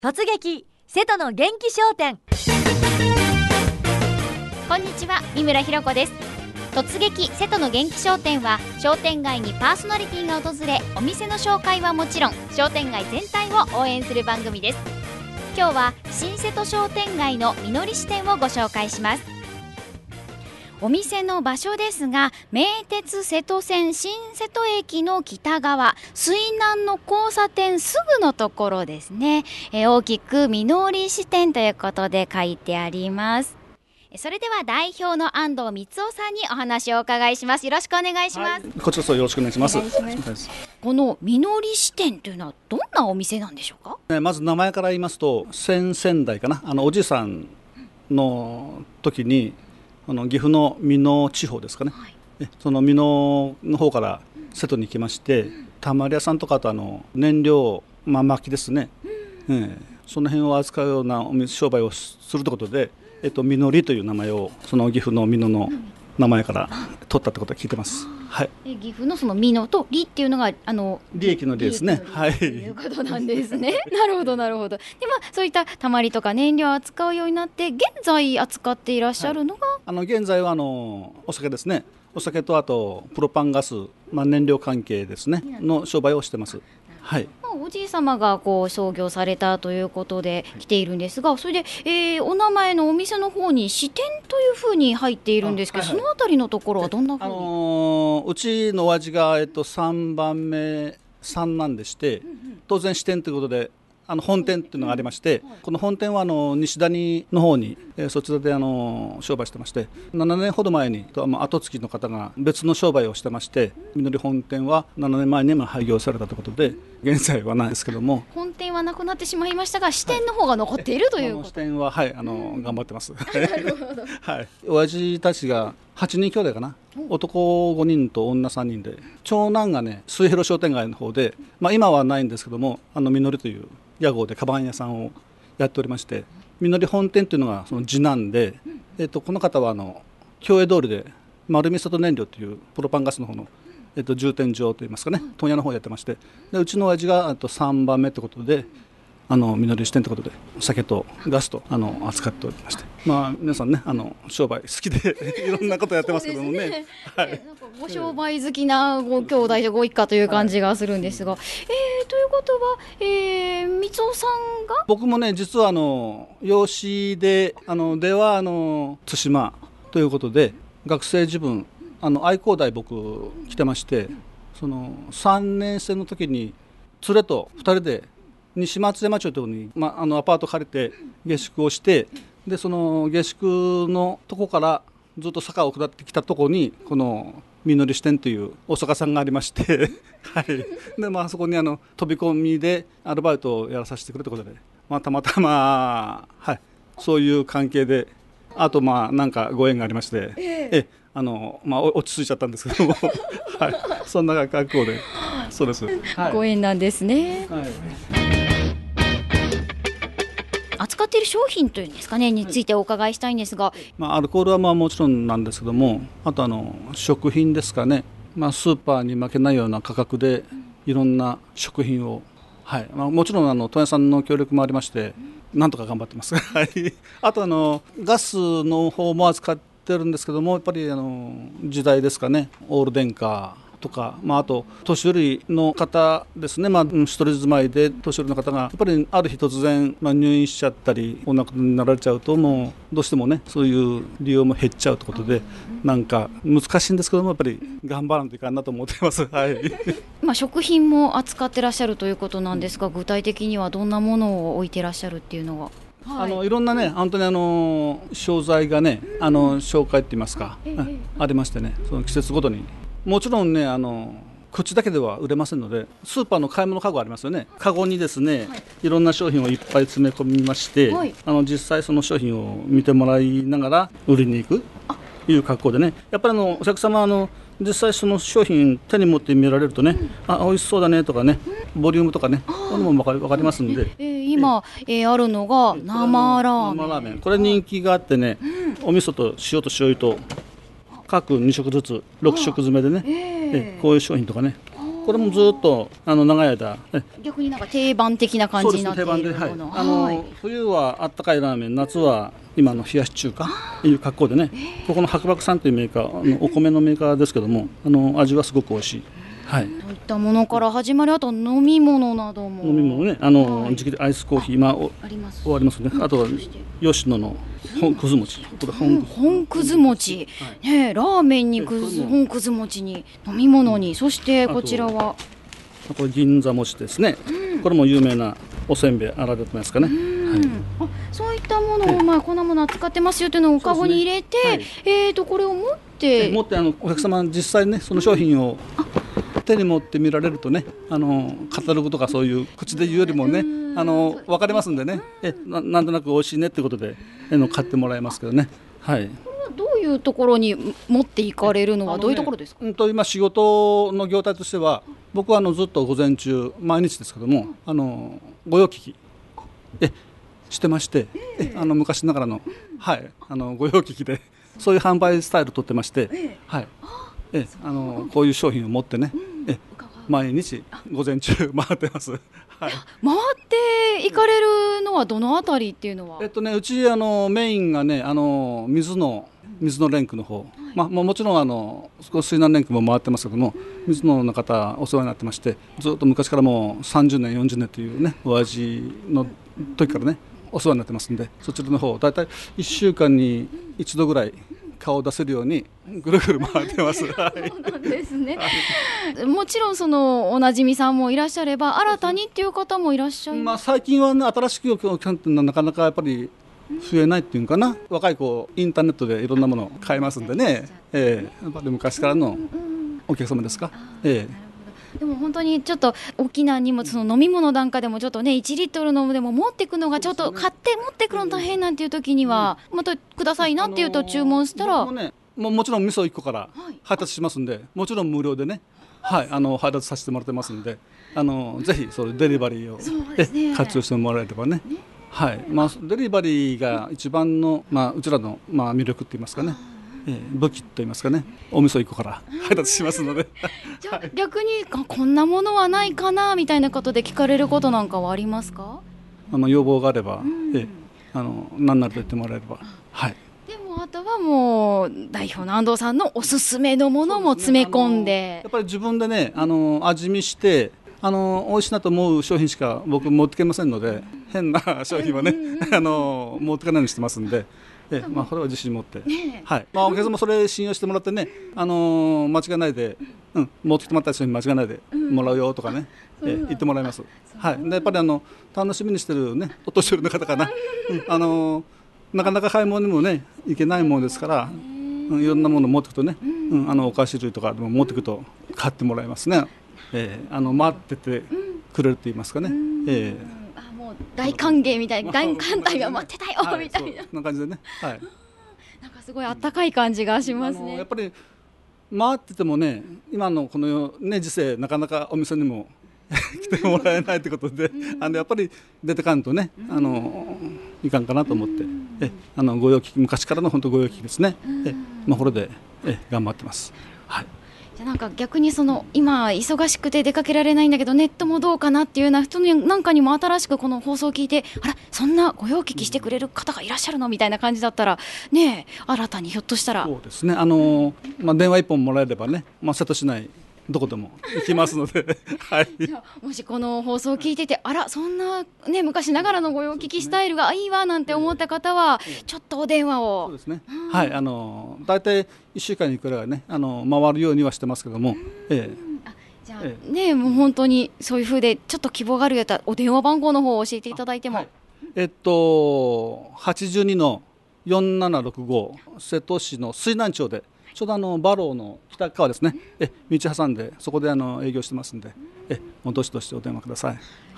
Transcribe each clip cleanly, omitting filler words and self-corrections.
突撃瀬戸の元気商店。 こんにちは、三村ひろ子です。突撃瀬戸の元気商店は、商店街にパーソナリティが訪れ、お店の紹介はもちろん、商店街全体を応援する番組です。今日は新瀬戸商店街のみのり支店をご紹介します。お店の場所ですが、名鉄瀬戸線新瀬戸駅の北側、水南の交差点すぐのところですね。大きくみのり支店ということで書いてあります。それでは代表の安藤光夫さんにお話をお伺いします。よろしくお願いします。 こちらこそよろしくお願いします。 このみのり支店というのはどんなお店なんでしょうか？ まず名前から言いますと、先々代かな、おじさんの時に岐阜の美濃地方ですかね、はい、その美濃の方から瀬戸に来まして、たまり屋さんとか、あと燃料、薪ですね、その辺を扱うような商売をするということで、みのりという名前をその岐阜の美濃の名前から取ったってことは聞いてます。はい、 岐阜のその美濃と利っていうのが利益の利ですね。はい、 ということなんですね。なるほどなるほど。で、そういったたまりとか燃料を扱うようになって、現在扱っていらっしゃるのが、 現在はお酒ですね。お酒とあとプロパンガス、燃料関係ですねの商売をしてます。はい、 おじい様が創業されたということで来ているんですが、それで、お名前のお店の方に支店というふうに入っているんですけど、そのあたりのところはどんなふうに？ うちのお味が、3番目3なんでして、当然支店ということで本店っていうのがありまして、この本店は西谷の方に、そちらで商売してまして、7年ほど前に後継ぎの方が別の商売をしてまして、みのり本店は7年前にも廃業されたということで、現在はないですけども、 本店はなくなってしまいましたが、支店の方が残っているということ。 支店は、はい、頑張ってます。なるほど。はい、親父たちが8人兄弟かな、男5人と女3人で、長男がね末広商店街の方で、今はないんですけども、みのりという屋号でカバン屋さんをやっておりまして、みのり本店というのがその次男で、この方は共栄通りで丸みそと燃料というプロパンガスの方の、充填場といいますかね、問屋の方をやってまして、でうちの親父が3番目ということで、みのり支店ということで酒とガスと扱っておりまして、皆さんね商売好きでいろんなことやってますけどもね。はい、なんかご商売好きなご兄弟でご一家という感じがするんですが、ということは、光夫さんが？ 僕もね実は養子ででは対馬ということで、学生自分愛工大僕来てまして、その3年生の時に連れと2人で西松山町というところに、アパート借りて下宿をして、でその下宿のとこからずっと坂を下ってきたところにこのみのり支店というお酒さんがありましてはい、でそこに飛び込みでアルバイトをやらさせてくれということで、たまたま、はい、そういう関係で、あとなんかご縁がありまして、落ち着いちゃったんですけどもはい、そんな格好で、そうです、はい、 ご縁なんですね。はい、扱っている商品というんですかねについてお伺いしたいんですが、 アルコールはもちろんなんですけども、あと食品ですかね、スーパーに負けないような価格でいろんな食品を、はい、もちろん問屋さんの協力もありまして、なんとか頑張ってますはい、あとガスの方も扱ってるんですけども、やっぱり時代ですかね、オール電化とか、あと年寄りの方ですね、一人住まいで年寄りの方がやっぱりある日突然、入院しちゃったりお亡くなりになられちゃうと、もうどうしてもねそういう利用も減っちゃうということで、なんか難しいんですけども、やっぱり頑張らないといかんなと思ってます。はい、 食品も扱ってらっしゃるということなんですが、具体的にはどんなものを置いてらっしゃるっていうのは？ いろんなね、本当に商材がね紹介って言いますか、ありましてね、その季節ごとにもちろんね口だけでは売れませんので、スーパーの買い物カゴありますよね、カゴにですね、いろんな商品をいっぱい詰め込みまして、実際その商品を見てもらいながら売りに行くという格好でね、やっぱりお客様実際その商品手に持って見られるとね、美味しそうだねとかね、ボリュームとかね、これも分かりますんで、 今、あるのが生ラーメン。 これ人気があってね、お味噌と塩と醤油と各2食ずつ6食詰めでね、こういう商品とかね、 これもずっと長い間逆になんか定番的な感じになっているもの。 そうですね、定番で、冬はあったかいラーメン、夏は今の冷やし中華という格好でね、ここの白麦さんというメーカー、お米のメーカーですけども、味はすごく美味しい。はい、 そういったものから始まり、あと飲み物なども。 飲み物ね、時期でアイスコーヒー、ありますね。あとは吉野の本くず餅、 本くず餅、ね、ラーメンに本くず餅に飲み物に、そしてこちらはこれ銀座餅ですね、これも有名なおせんべいあられてますかね。 そういったものを、こんなもの扱ってますよというのをカゴに入れて、これを持ってお客様実際ね、その商品を手に持って見られるとね、カタログとかそういう口で言うよりもね、分かりますんでね、なんとなく美味しいねってことで買ってもらえますけどね。はい、 どういうところに持っていかれるのはどういうところですか？ 今仕事の業態としては、僕はずっと午前中毎日ですけども、御用聞きしてまして、昔ながらの、御用聞きでそういう販売スタイルをとってまして、こういう商品を持ってね、毎日午前中回ってます。回っていかれるのはどのあたりっていうのは？ うちメインがね、水野連区の方、もちろん水難連区も回ってますけども、水野の方お世話になってまして、ずっと昔からもう30年40年というね、お味の時からねお世話になってますんで、そちらの方だいたい1週間に1度ぐらい顔を出せるようにぐるぐる回ってます。 そうなんですね。もちろんおなじみさんもいらっしゃれば、新たにっていう方もいらっしゃいます。 最近はね、新しくお客さんってなかなかやっぱり増えないっていうかな、若い子インターネットでいろんなものを買えますんでね、やっぱり昔からのお客様ですか。 でも本当にちょっと大きな荷物、飲み物なんかでもちょっとね、1リットルのでも持っていくのがちょっと買って持ってくるの大変なんていう時には、またくださいなっていうと注文したら、 もちろん味噌1個から配達しますんで、もちろん無料でね、配達させてもらってますんで、ぜひそれデリバリーを活用してもらえればね。デリバリーが一番の、うちらの、魅力って言いますかね、武器と言いますかね、お味噌1個から配達しますので。 じゃあ逆にこんなものはないかなみたいなことで聞かれることなんかはありますか？ 要望があれば、何ならと言ってもらえれば。 でもあとはもう代表の安藤さんのおすすめのものも詰め込んで、 やっぱり自分でね、味見して美味しいなと思う商品しか僕持ってけませんので、変な商品はね、持ってかないようにしてますんで、これは自信持って、お客様それ信用してもらってね、間違いないで、持ってきてもらった人に間違いないでもらうよとかね、言ってもらいます。でやっぱり楽しみにしてるね、お年寄りの方かな、なかなか買い物にもね行けないものですから、いろんなものを持っていくとね、お菓子類とかでも持っていくと買ってもらいますね。待っててくれると言いますかね。 もう大歓迎みたいな、大歓待が待ってたよみたいな、 そんな感じでね。 なんかすごいあったかい感じがしますね。 やっぱり回っててもね、今のこのね時世、なかなかお店にも来てもらえないということで、やっぱり出てかんとね、いかんかなと思って、御用聞き、昔からの本当御用聞きですね。これで頑張ってます。 じゃなんか逆に今忙しくて出かけられないんだけど、ネットもどうかなっていうような人なんかにも新しくこの放送を聞いて、あらそんな御用聞きしてくれる方がいらっしゃるのみたいな感じだったらね、新たにひょっとしたら。そうですね、電話一本もらえればね、瀬戸市内どこでも行きますので、 じゃあもしこの放送を聞いてて、あらそんな、ね、昔ながらの御用聞きスタイルがいいわなんて思った方は、ちょっとお電話を。 そうですね、だいたい1週間にくらいね、回るようにはしてますけども、 じゃあ、もう本当にそういう風でちょっと希望があるやったらお電話番号の方を教えていただいても。 82の4765、瀬戸市の水南町で、ちょうどバローの北側ですね、道挟んでそこで営業してますんで、もうどしどしお電話ください。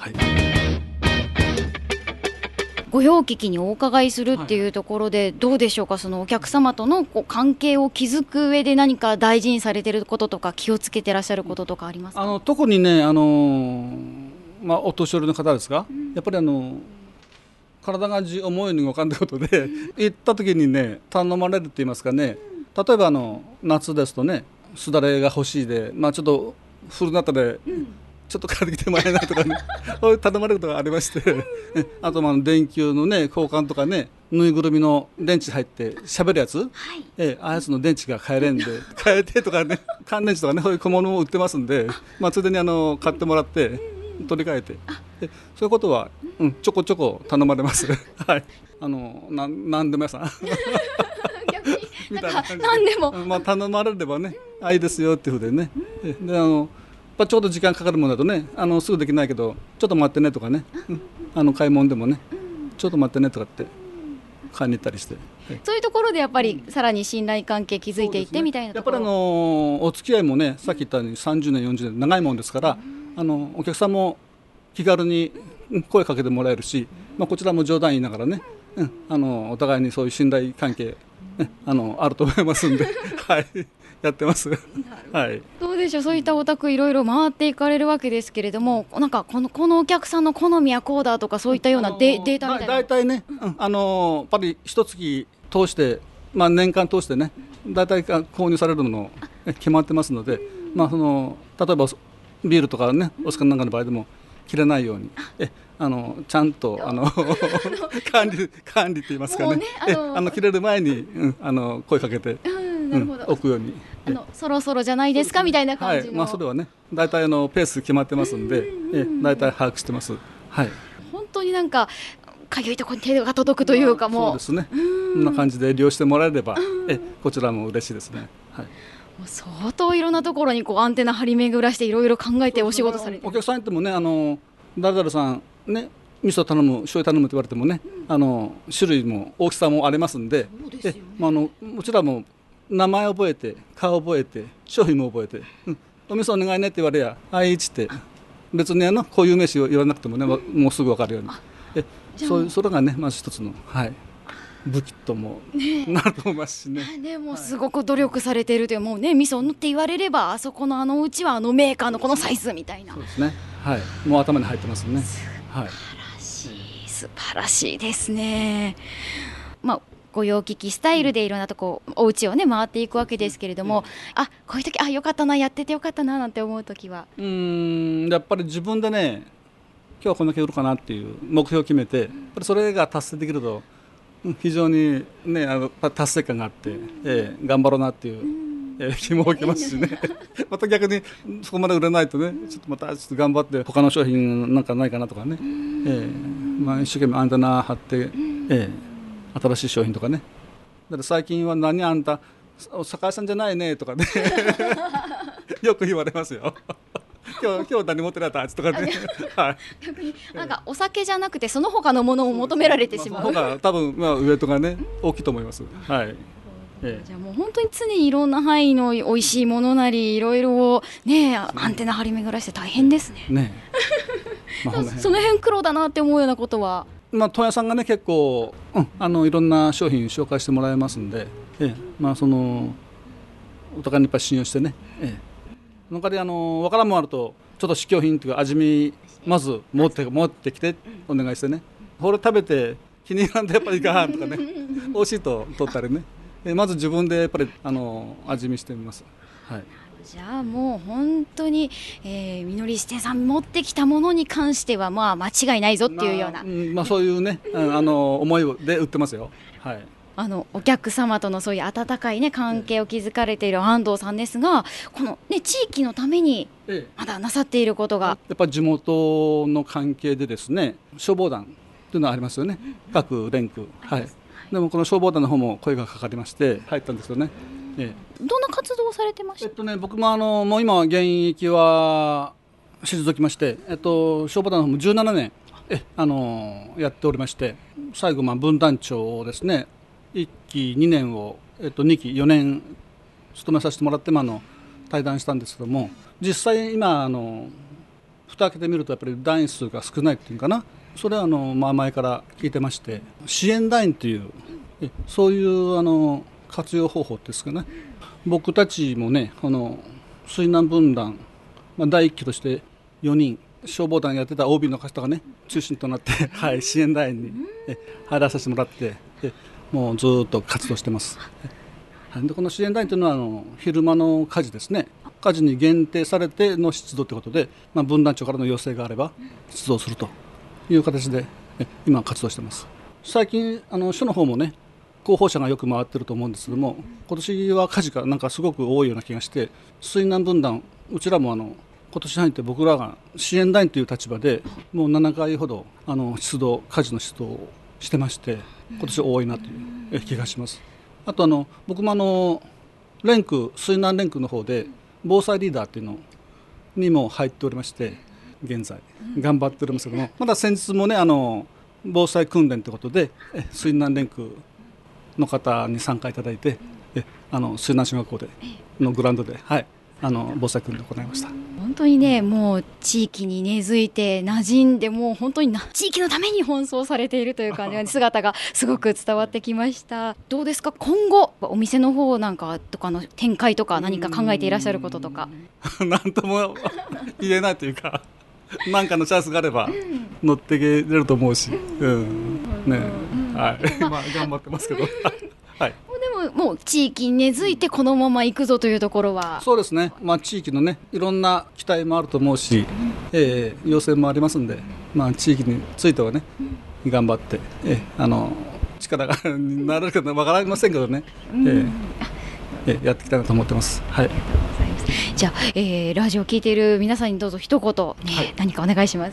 御用聞きにお伺いするっていうところで、どうでしょうか、お客様との関係を築く上で何か大事にされていることとか気をつけてらっしゃることとかありますか？ 特にね、お年寄りの方ですが、やっぱり体が思うように動かんということで行った時にね、頼まれるって言いますかね、例えば夏ですとね、すだれが欲しいで、ちょっと古なったで、ちょっと借りてきてもらえないとかねそういう頼まれることがありましてあと電球のね交換とかね、ぬいぐるみの電池入って喋るやつ、ああやつの電池が変えれんで変えてとかね、乾電池とかね、そういう小物も売ってますんで、ついでに買ってもらって取り替えて、そういうことは、ちょこちょこ頼まれますはい、なんでも屋さん逆にみたいな感じで何でも、 頼まれればね、いいですよっていうふうでね、でちょうど時間かかるものだとね、すぐできないけどちょっと待ってねとかね、買い物でもね、ちょっと待ってねとかって買いに行ったりして、 そういうところでやっぱりさらに信頼関係築いていってみたいなところ、 やっぱりお付き合いもね、さっき言ったように30年40年長いもんですから、お客さんも気軽に声かけてもらえるし、こちらも冗談言いながらね、お互いにそういう信頼関係、あると思いますんではいやってますはい、 どうでしょう、そういったお宅いろいろ回っていかれるわけですけれども、なんかこのお客さんの好みやこうだとか、そういったようなデータみたいな、 大体ね、やっぱり一月通して、年間通してね、大体購入されるもの決まってますので、例えばビールとかね、お酒なんかの場合でも切れないようにちゃんと管理って言いますかね、切れる前に、声かけて、置くように、 そろそろじゃないですかみたいな感じの、 それはね、大体ペース決まってますんで、大体把握してます。はい、 本当になんかかゆいところに手が届くというか、もうそうですね、こんな感じで利用してもらえれば、こちらも嬉しいですね。はい、 もう相当いろんなところにアンテナ張り巡らしていろいろ考えてお仕事されて、 お客さんってもね、誰々さんね、味噌頼む、醤油頼むって言われてもね、種類も大きさもありますんで、もちろん名前覚えて、顔覚えて、商品も覚えて、お味噌お願いねって言われや、はいっつって、別にこういう名詞を言わなくてもね、もうすぐ分かるように、それがね、まず一つの、武器ともなると思いますしね。 もうすごく努力されているという、もうね、味噌って言われれば、あそこのうちはメーカーのこのサイズみたいな。 そうですね。はい、もう頭に入ってますね。はい。 素晴らしいですね。御用聞きスタイルでいろんなとこお家をね回っていくわけですけれども、こういう時よかったな、やっててよかったななんて思う時は、 やっぱり自分でね、今日はこんだけ売るかなっていう目標を決めて、やっぱりそれが達成できると非常にね、達成感があって、頑張ろうなっていう、気も起きますしねまた逆にそこまで売れないとね、ちょっとまた頑張って他の商品なんかないかなとかね、一生懸命アンテナ張って、新しい商品とかね、だって最近は何あんたお酒屋さんじゃないねとかねよく言われますよ今日何持ってなかったとかね逆になんかお酒じゃなくてその他のものを求められてしまう、 その方が多分ウエイトがね大きいと思います。はい、 じゃあもう本当に常にいろんな範囲の美味しいものなりいろいろね、アンテナ張り巡らして大変ですね。その辺苦労だなって思うようなことは、 問屋さんがね結構、いろんな商品紹介してもらえますんで、そのお互いにやっぱり信用してね、その代わり分からんもんあるとちょっと試供品というか味見まず持ってきてお願いしてね、これ食べて気に入らんでやっぱりいかんとかね美味しいと取ったりね、まず自分でやっぱり味見してみます。はい、 じゃあもう本当に、みのり支店さん持ってきたものに関しては間違いないぞっていうような、 そういうね、思いで売ってますよ。はい、 お客様とのそういう温かい、ね、関係を築かれている安藤さんですが、この、ね、地域のためにまだなさっていることが、 やっぱり地元の関係でですね、消防団というのはありますよね、各連区、でもこの消防団の方も声がかかりまして入ったんですよね。 どんな活動をされてました？ 僕ももう今現役は退きまして、消防団の方も17年やっておりまして、最後分団長をですね1期2年を、2期4年務めさせてもらって退団したんですけども、実際今蓋開けてみるとやっぱり団員数が少ないっていうかな、それは前から聞いてまして、支援団員というそういう活用方法ですかね。僕たちもね水難分団、第1期として4人消防団やってた OB の方がね中心となって支援団員に入らさせてもらって、もうずっと活動してます。でこの支援団員というのは昼間の火事ですね、 火事に限定されての出動ということで、分団長からの要請があれば出動するという形で今活動しています。最近署の方もね、広報車がよく回ってると思うんですけども、今年は火事がなんかすごく多いような気がして、水難分団、うちらも今年入って僕らが支援団員という立場でもう7回ほど火事の出動をしてまして、今年多いなという気がします。あと僕も水難連区の方で防災リーダーっていうのにも入っておりまして、現在頑張っておりますけども、まだ先日もね防災訓練ということで水難連区の方に参加いただいて、水難小学校のグラウンドで、防災訓練を行いました。 本当にね、もう地域に根付いて馴染んで、もう本当に地域のために奔走されているという感じの姿がすごく伝わってきました。どうですか、今後お店の方なんかとかの展開とか何か考えていらっしゃることとか。 なんとも言えないというか何かのチャンスがあれば乗っていけると思うし、頑張ってますけどはい、 でももう地域に根付いてこのまま行くぞというところは。 そうですね、地域のねいろんな期待もあると思うし、要請もありますんで、地域についてはね頑張って、力がなれるかわかりませんけどね、やっていきたいなと思ってます。はい、 じゃあ、ラジオを聞いている皆さんにどうぞ一言、何かお願いします。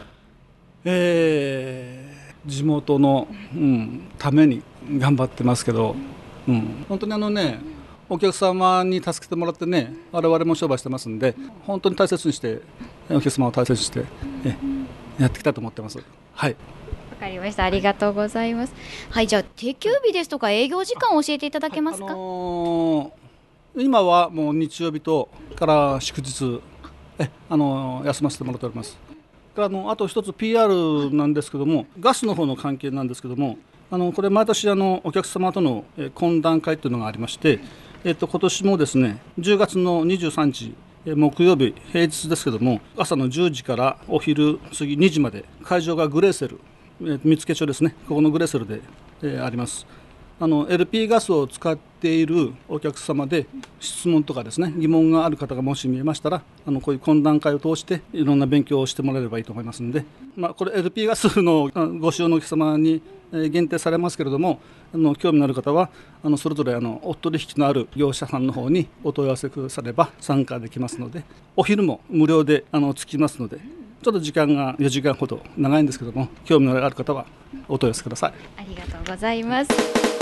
地元の、ために頑張ってますけど、本当にお客様に助けてもらってね、我々も商売してますんで、本当に大切にしてお客様を大切にしてやっていきたいと思ってます。はい、わかりました。ありがとうございます。はい、じゃあ定休日ですとか営業時間を教えていただけますか。 今はもう日曜日とから祝日休ませてもらっております。あと一つ PR なんですけども、ガスの方の関係なんですけども、これ毎年お客様との懇談会というのがありまして、今年もですね10月の23日木曜日平日ですけども、朝の10時からお昼過ぎ2時まで、会場がグレーセル、見附町ですね、ここのグレーセルで、あります。LP ガスを使っているお客様で質問とかですね、疑問がある方がもし見えましたら、こういう懇談会を通していろんな勉強をしてもらえればいいと思いますので、これ LP ガスのご使用のお客様に限定されますけれども、興味のある方はそれぞれお取引のある業者さんの方にお問い合わせくだされば参加できますので、お昼も無料でつきますので、ちょっと時間が4時間ほど長いんですけども、興味のある方はお問い合わせください。 ありがとうございます。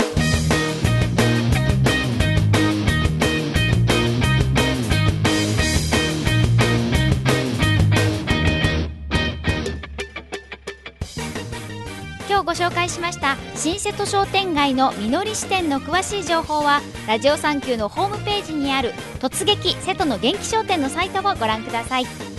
今日ご紹介しました新瀬戸商店街のみのり支店の詳しい情報はラジオサンキューのホームページにある突撃瀬戸の元気商店のサイトをご覧ください。